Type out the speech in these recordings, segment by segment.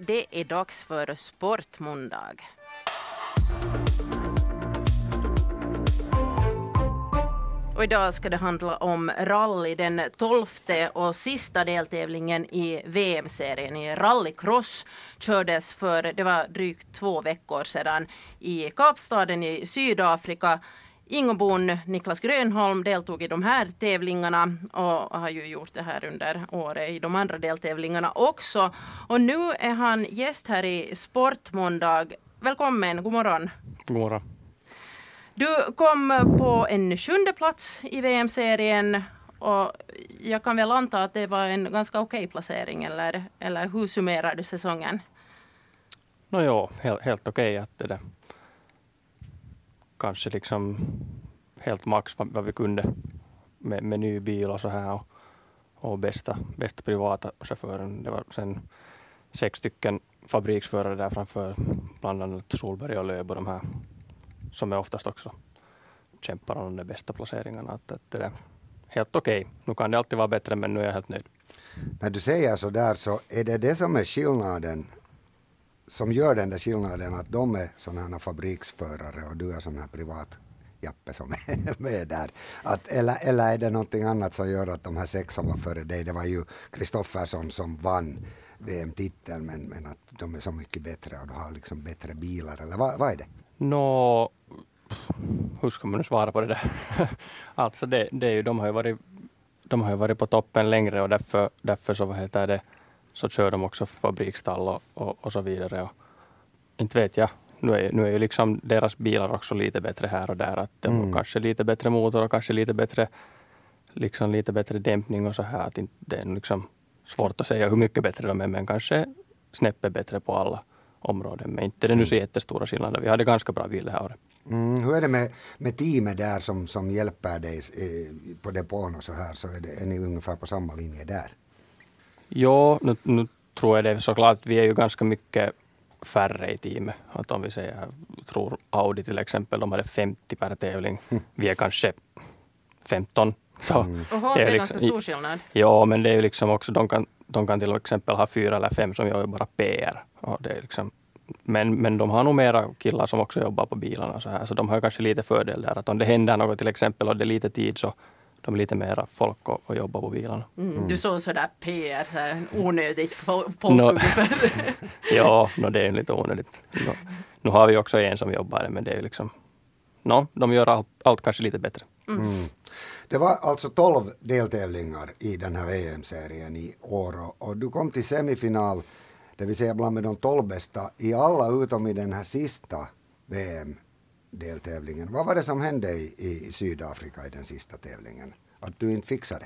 Det är dags för Sportmåndag. Och idag ska det handla om rally, den 12:e och sista deltävlingen i VM-serien i rallycross kördes det var drygt 2 veckor sedan i Kapstaden i Sydafrika. Ingobon Niklas Grönholm deltog i de här tävlingarna och har ju gjort det här under året i de andra deltävlingarna också. Och nu är han gäst här i Sportmåndag. Välkommen, god morgon. God morgon. Du kom på en 7:e plats i VM-serien och jag kan väl anta att det var en ganska okej placering, eller hur summerar du säsongen? Helt okej att det där. Kanske liksom helt max vad vi kunde med ny bil och så här och bästa privata chauffören. Det var sen 6 stycken fabriksförare där framför, bland annat Solberg och Löb och de här som är oftast också kämpar om de bästa placeringarna. Att det är helt okej. Nu kan det alltid vara bättre, men nu är jag helt nöjd. När du säger så där så är det som är skillnaden, som gör den där skillnaden, att de är sådana här fabriksförare och du är sån här privat Jappe som är med där. Eller är det någonting annat som gör att de här 6 som var före dig, det var ju Kristoffersson som vann VM-titeln, men att de är så mycket bättre och de har liksom bättre bilar, eller vad är det? Hur ska man nu svara på det där? Alltså det är ju, de har ju varit på toppen längre och därför så heter det, så kör de också fabriksstall och så vidare. Och inte vet jag. Nu är ju liksom deras bilar också lite bättre här och där. Att de kanske lite bättre motor och kanske lite bättre dämpning och så här. Att det är liksom svårt att säga hur mycket bättre de är, men kanske snäppet bättre på alla områden. Men inte det nu så jättestora skillnader. Vi hade ganska bra bil det här året. Hur är det med teamet där som hjälper dig på depån och så här, så är ni ungefär på samma linje där? Ja, nu tror jag det är såklart. Vi är ju ganska mycket färre i teamet. Att om vi säger, jag tror Audi till exempel, de hade 50 per tävling. Vi är kanske 15. Så Oho, det är ganska stor skillnad. Ja, men det är ju liksom också, de kan till exempel ha 4 eller 5 som gör bara PR. Och det är liksom, men de har nog mera killar som också jobbar på bilarna och så här. Så de har kanske lite fördel där. Att om det händer något till exempel och det är lite tid, så de är lite mera folk och jobbar på bilarna. Du såg sådär PR, onödigt folk. Ja, det är lite onödigt. Nu har vi också en som jobbar, men det är ju liksom, de gör allt kanske lite bättre. Det var alltså 12 deltävlingar i den här VM-serien i år och du kom till semifinal, det vill säga bland med de 12 bästa i alla utom i den här sista VM-deltävlingen. Vad var det som hände i Sydafrika i den sista tävlingen? Att du inte fixade?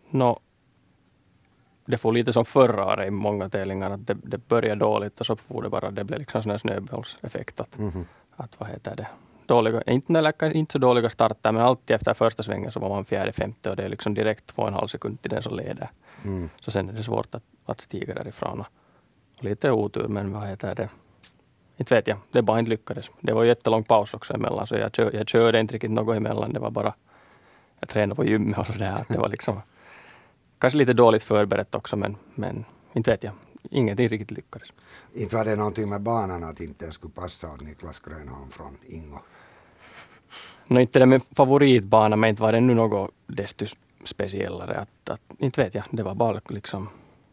Det får lite som förra året i många tävlingar, att det började dåligt och så får det blev liksom sån här snöbollseffekt. Att vad heter det? Inte så dåliga starter, men alltid efter första svängen så var man 4:e, 5:e och det är liksom direkt 2,5 sekund till den som leder. Så sen är det svårt att stiga därifrån. Och lite otur, men vad heter det? Inte vet jag, det bara inte lyckades. Det var jättelång paus också emellan, så jag körde inte riktigt något emellan. Det var bara, jag tränade på gymmet och sådär. Det var liksom kanske lite dåligt förberett också, men inte vet jag. Ingenting riktigt lyckades. Inte var det någonting med banan att inte skulle passa åt Niklas Grönholm från Ingo? Inte det med favoritbana, men inte var det nu något desto speciellare. Att inte vet jag, det var bara liksom,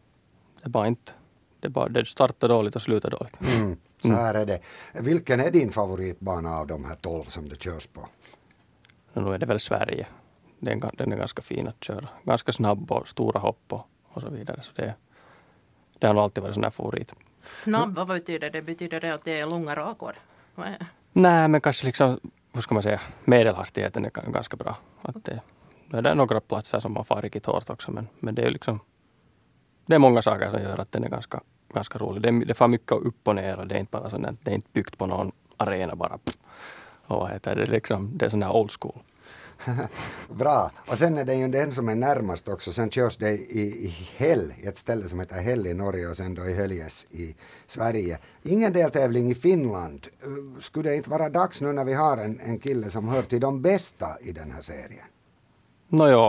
det startade dåligt och slutade dåligt. Så här är det. Vilken är din favoritbana av de här 12 som du körs på? Nu är det väl Sverige. Den är ganska fin att köra. Ganska snabb och stora hopp och så vidare. Så det har nog alltid varit sån här favorit. Snabb, vad betyder det? Betyder det att det är långa rakor? Nej, men kanske liksom, hur ska man säga, medelhastigheten är ganska bra. Att det är några platser som har farit riktigt hårt också, men det är liksom, det är många saker som gör att den är ganska rolig. Det får mycket upp och ner och det är inte bara sån, det är inte byggt på någon arena bara. Och vad heter det, liksom, det är sån här old school. Bra. Och sen är det ju den som är närmast också. Sen körs det i Hell, i ett ställe som heter Hell i Norge och sen då i Höljes i Sverige. Ingen deltävling i Finland. Skulle det inte vara dags nu när vi har en kille som hör till de bästa i den här serien?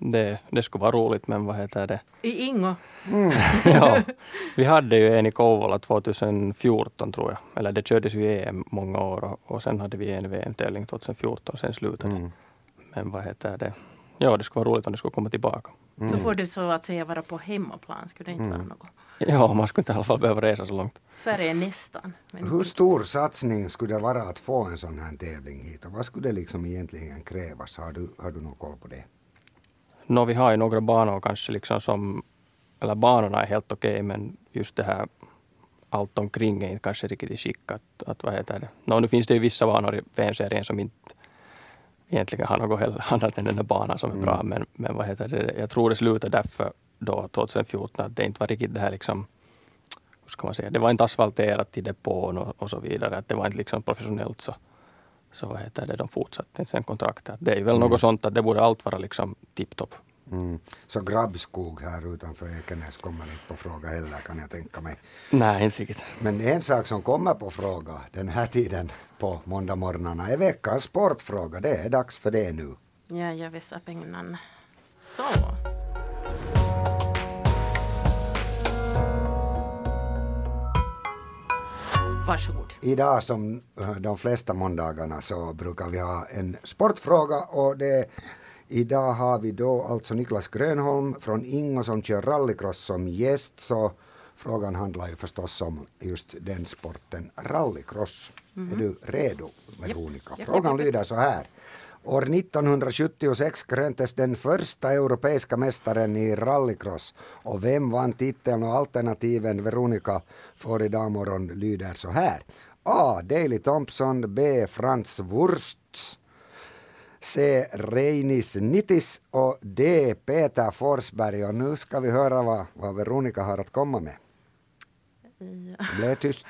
Det skulle vara roligt, men vad heter det? I Ingo. Ja, vi hade ju en i Kouvola 2014 tror jag. Eller det kördes ju EM många år och sen hade vi en VM-tävling 2014 och sen slutade. Men vad heter det? Ja, det skulle vara roligt om det skulle komma tillbaka. Så får du så att säga vara på hemmaplan. Skulle det inte vara något? Ja, man skulle inte i alla fall behöva resa så långt. Sverige är nästan. Hur stor satsning skulle det vara att få en sån här tävling hit? Och vad skulle det liksom egentligen krävas? Har du någon koll på det? Vi har ju några banor kanske liksom som, eller banorna är helt okej, men just det här allt omkring är inte kanske riktigt i skick att vad heter det? Nu finns det ju vissa banor i VM-serien som inte egentligen har något annat än den där banan som är bra, men vad heter det? Jag tror det slutade därför då 2014 att det inte var riktigt det här liksom, hur ska man säga, det var inte asfalterat i depån och så vidare, att det var inte liksom professionellt så vad heter det, de fortsatte inte sen kontraktet. Det är ju väl något sånt att det borde allt vara liksom tipptopp. Så Grabbskog här utanför Ekenäs kommer inte på fråga heller, kan jag tänka mig. Nej, inte riktigt. Men en sak som kommer på fråga den här tiden på måndagmorgnarna är veckans sportfråga. Det är dags för det nu. Ja, jag visar pengarna. Så. Varsågod. Idag som de flesta måndagarna så brukar vi ha en sportfråga och idag har vi då alltså Niklas Grönholm från Ingo som kör rallycross som gäst, så frågan handlar ju förstås om just den sporten rallycross. Är du redo, Veronica? Frågan lyder så här. År 1976 kröntes den första europeiska mästaren i rallycross. Och vem vann titeln? Och alternativen Veronica får idag morgon lyder så här. A. Daley Thompson. B. Frans Wursts. C. Reinis Nitis. Och D. Peter Forsberg. Och nu ska vi höra vad Veronica har att komma med. Ja. Blev tyst.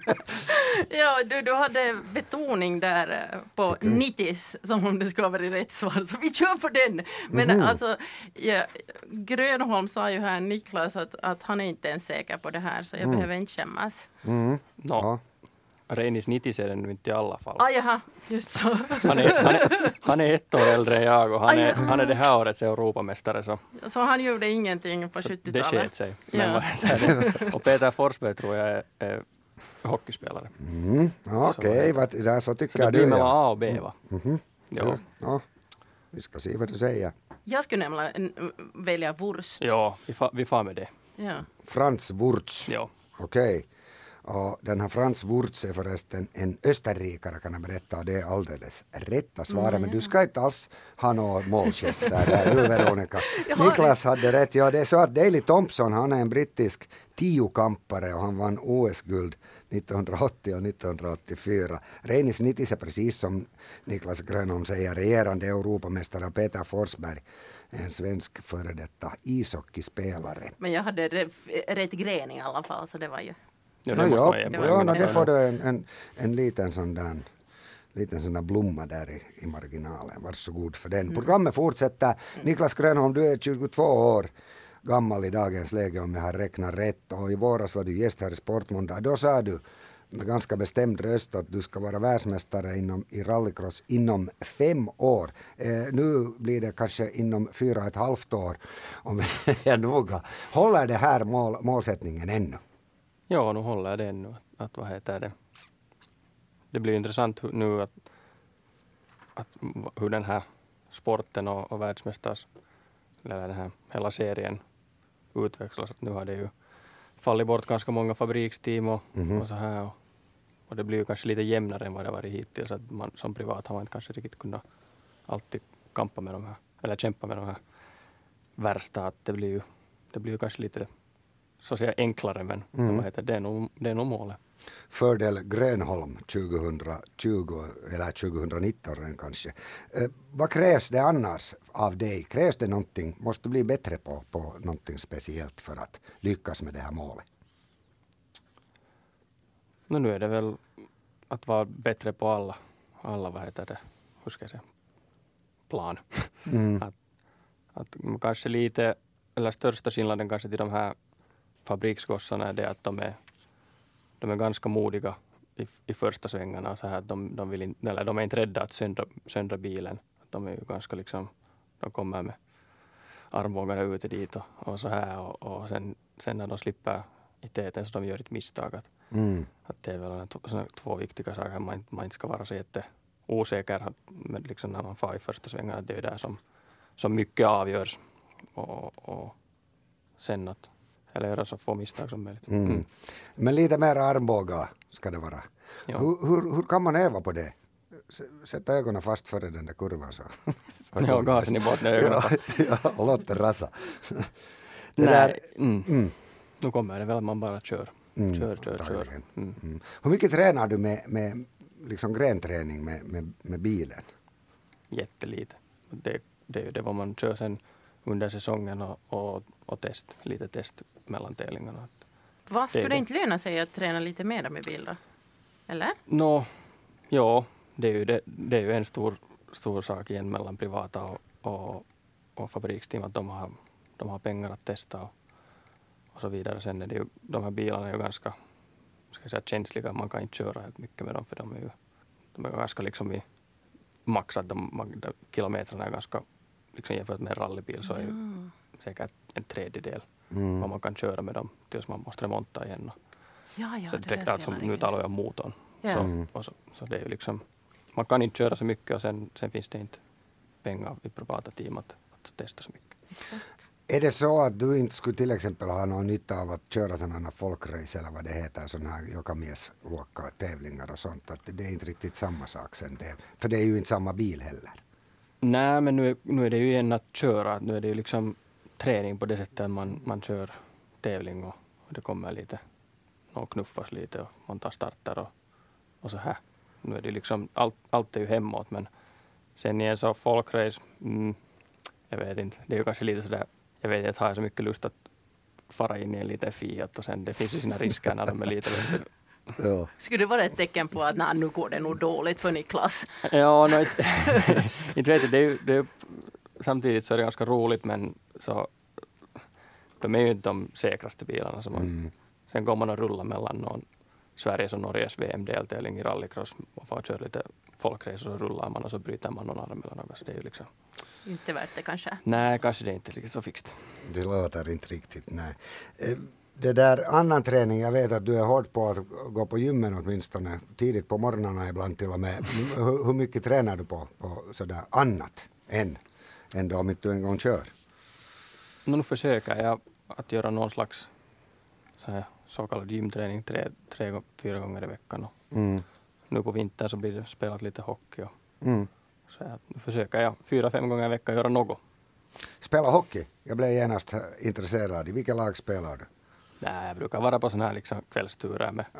Ja, du hade betoning där på nitis som om det skulle vara rätt svar. Så vi kör på den. Men alltså, Grönholm sa ju här, Niklas, att han är inte ens säker på det här. Så jag behöver inte skämmas. Ja. Reinis Nitis är det nu inte i alla fall. Jaha, just så. Han är ett år äldre än jag och han är det här årets Europamästare. Så han gjorde ingenting på 70-talet. Det sket sig. Ja. Och Peter Forsberg tror jag är hockeyspelare. Okej, så tycker så det du. blir mellan A och B, va? Ja, vi ska se vad du säger. Jag skulle nämligen välja Wurst. Ja, vi får med det. Ja. Frans Wurz. Ja. Okej. Och den här Frans Wurz är förresten en österrikare, kan jag berätta, och det är alldeles rätta svaret. Men du ska inte alls ha någon målgester där nu, Veronica. Niklas hade rätt. Ja, det är så att Daley Thompson, han är en brittisk tiokampare och han vann OS-guld 1980 och 1984. Reinis Nitis är precis som Niklas Grönholm säger, regerande Europamästare. Peter Forsberg, en svensk före detta ishockeyspelare. Men jag hade rätt gren i alla fall, så det var ju... Det får du en liten sån där blomma där i marginalen. Varsågod för den. Programmet fortsätter. Niklas Grönholm, du är 22 år gammal i dagens läge om jag har räknat rätt. Och i våras var du gäst här i Sportmåndag. Då sa du med ganska bestämd röst att du ska vara världsmästare i rallycross inom 5 år. Nu blir det kanske inom 4,5 år om vi är noga. Håller det här målsättningen ännu? Ja, nu håller jag det ännu. Att vad heter det? Det blir intressant nu att hur den här sporten och världsmästars, eller den här hela serien utvecklas. Nu har det ju fallit bort ganska många fabriksteam och så här. Och det blir ju kanske lite jämnare än vad det varit hittills. Att man som privat har man inte kanske riktigt kunnat alltid kämpa med de här värsta. Att det blir ju kanske lite så att säga enklare, men vad heter det är nog målet. Fördel Grönholm 2020 eller 2019 kanske. Vad krävs det annars av dig? Krävs det någonting? Måste du bli bättre på någonting speciellt för att lyckas med det här målet? Nu är det väl att vara bättre på alla vad heter det? Hur ska jag säga? Plan. att kanske lite, eller största skillnaden kanske till de här fabriksgossarna är det att de är ganska modiga i första svängarna. Så här att de vill inte, eller de är inte rädda att söndra bilen. De är ju ganska liksom, de kommer med armbågarna ute dit och så här och sen när de slipper i täten så de gör ett misstag att det är väl två viktiga saker. Man inte ska vara så osäker men liksom när man far i första svängen att det är där som mycket avgörs och sen att eller göra så få misstag som möjligt. Men lite mer armbågar ska det vara. Ja. Hur kan man öva på det? Sätta ögonen fast före den där kurvan så. Ja, gasen i botten ögonen. Ja, och låt det rasa. Nu kommer det väl att man bara kör. Kör. Hur mycket tränar du med liksom gränträning med bilen? Jättelite. Det är ju det vad man kör sen under säsongen och lite test mellan tävlingarna. Vad skulle det inte löna sig att träna lite mer med bil då? Eller? Ja, det är ju en stor sak igen mellan privata och fabriksteam att de har pengar att testa och så vidare. Sen är det ju, de här bilarna är ju ganska känsliga. Man kan inte köra helt mycket med dem för de är ganska liksom i max att kilometrarna är ganska liksom jämfört med en rallybil så är ju säkert en tredjedel vad man kan köra med dem tills man måste remonta igen. Ja, så det alltså, nu talar jag om motorn. Ja. Så det är ju liksom, man kan inte köra så mycket och sen finns det inte pengar i privata team att testa så mycket. Exakt. Är det så att du inte skulle till exempel ha någon nytta av att köra sådana folkrace eller vad det heter, sådana här jokamies-luokka tävlingar och sånt, att det är inte riktigt samma sak sen det, för det är ju inte samma bil heller. Nej, men nu är det ju igen att köra, nu är det ju liksom träning på det sättet man kör tävling och det kommer lite, någon knuffas lite och man tar starter och så här. Nu är det liksom, allt är ju hemåt men sen i en så folkrace, jag vet inte, det är ju kanske lite sådär, jag vet inte, har jag så mycket lust att fara in i en liten Fiat och sen det finns ju sina risker när de är lite. Ja. Skulle det vara ett tecken på att nu går det nog dåligt för Niklas? Ja, inte vet jag, det är samtidigt så är det ganska roligt men så de är ju inte de säkraste bilarna som sen går man och rullar mellan någon Sveriges och Norges VM-deltävling i rallycross och får köra lite folkrace och så rullar man och så bryter man någon arm eller något. Så det är ju liksom Inte värt det kanske. nej, kanske det är inte riktigt så fixt. Det låter inte riktigt, nej. Det där annan träning, jag vet att du är hård på att gå på gymmen åtminstone tidigt på morgnarna ibland till och med. Hur mycket tränar du på sådär annat än då om inte du en gång kör? Nu försöker jag att göra någon slags så kallad gymträning 3-4 gånger i veckan. Nu på vintern så blir det spelat lite hockey. Så nu försöker jag 4-5 gånger i veckan göra något. Spela hockey? Jag blev genast intresserad. I vilka lag spelar du? Nej, jag brukar vara på sådana här liksom kvällsturer med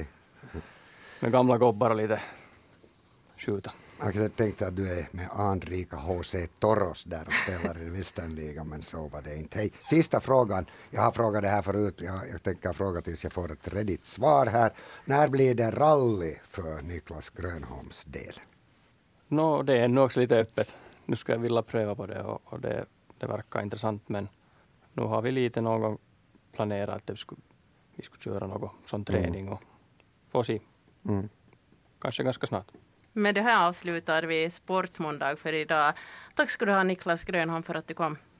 gamla gobbar och lite skjuta. Jag tänkte att du är med anrika HC Toros där och spelar i Västernligan, men så var det inte. Hej, sista frågan. Jag har frågat det här förut. Jag tänker fråga tills jag får ett redigt svar här. När blir det rally för Niklas Grönholms del? Det är nog också lite öppet. Nu ska jag vilja pröva på det och det verkar intressant men nu har vi lite någon gång planerat att vi skulle köra något sån träning och få se. Kanske ganska snart. Med det här avslutar vi Sportmåndag för idag. Tack ska du ha Niklas Grönholm för att du kom.